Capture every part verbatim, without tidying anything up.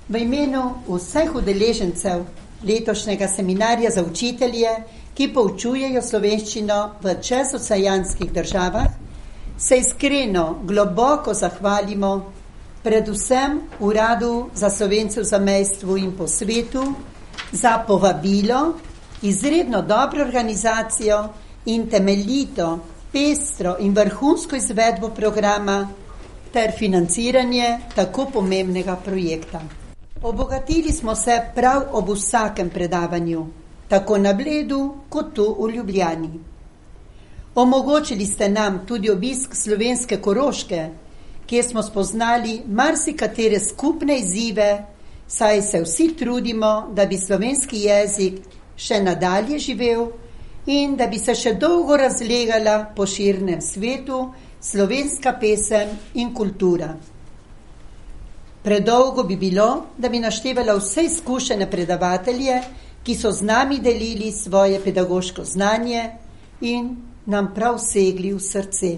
V imenu vseh udeležencev letošnjega seminarja za učitelje, ki poučujejo slovenščino v čezoceanskih državah, se iskreno, globoko zahvalimo predvsem Uradu za Slovence v zamejstvu in po svetu za povabilo, izredno dobro organizacijo in temeljito, pestro in vrhunsko izvedbo programa ter financiranje tako pomembnega projekta. Obogatili smo se prav ob vsakem predavanju, tako na Bledu kot tu v Ljubljani. Omogočili ste nam tudi obisk slovenske Koroške, kjer smo spoznali marsikatere skupne izzive, saj se vsi trudimo, da bi slovenski jezik še nadalje živel in da bi se še dolgo razlegala po širnem svetu slovenska pesem in kultura. Predolgo bi bilo, da bi naštevala vse izkušene predavatelje, ki so z nami delili svoje pedagoško znanje in nam prav segli v srce.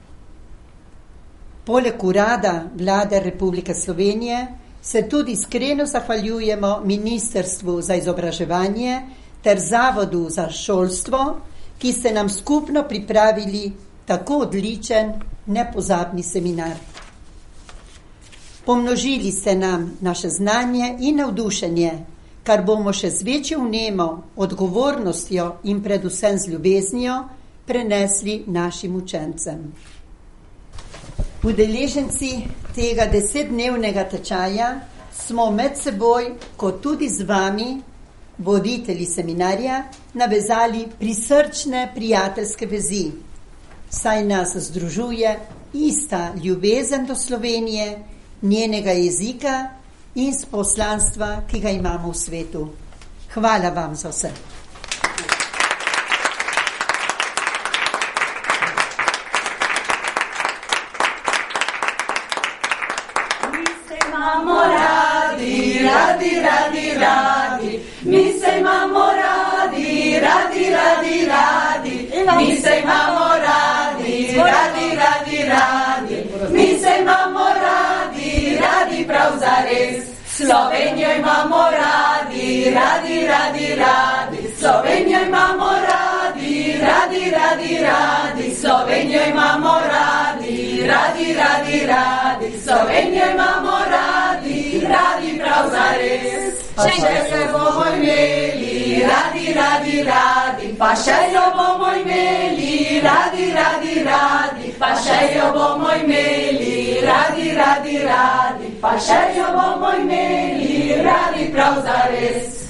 Poleg Urada Vlade Republike Slovenije se tudi iskreno zahvaljujemo Ministrstvu za izobraževanje ter Zavodu za šolstvo, ki ste nam skupno pripravili tako odličen, nepozabni seminar. Pomnožili ste nam naše znanje in navdušenje, kar bomo še z večjo vnemo, odgovornostjo in predvsem z ljubeznijo prenesli našim učencem. Udeleženci tega desetdnevnega tečaja smo med seboj, kot tudi z vami, voditelji seminarja, navezali prisrčne prijateljske vezi, saj nas združuje ista ljubezen do Slovenije, njenega jezika in poslanstva, ki ga imamo v svetu. Hvala vam za vse. Radi, radi, radi, mi se imamo radi, radi, radi, radi, mi se imamo radi, radi, radi, radi, mi se imamo radi, radi prav zares. Slovenijo imamo radi, radi, radi, radi, Slovenijo imamo radi, radi, radi, radi, Slovenijo imamo radi, radi, radi, radi, Slovenijo imamo radi, radi prav zares. Pa še se bomo imeli, radi, radi, radi, pa še jo bomo imeli, radi, radi, radi, pa še jo bomo imeli, radi, radi, radi, pa še jo bomo imeli, radi prav zares.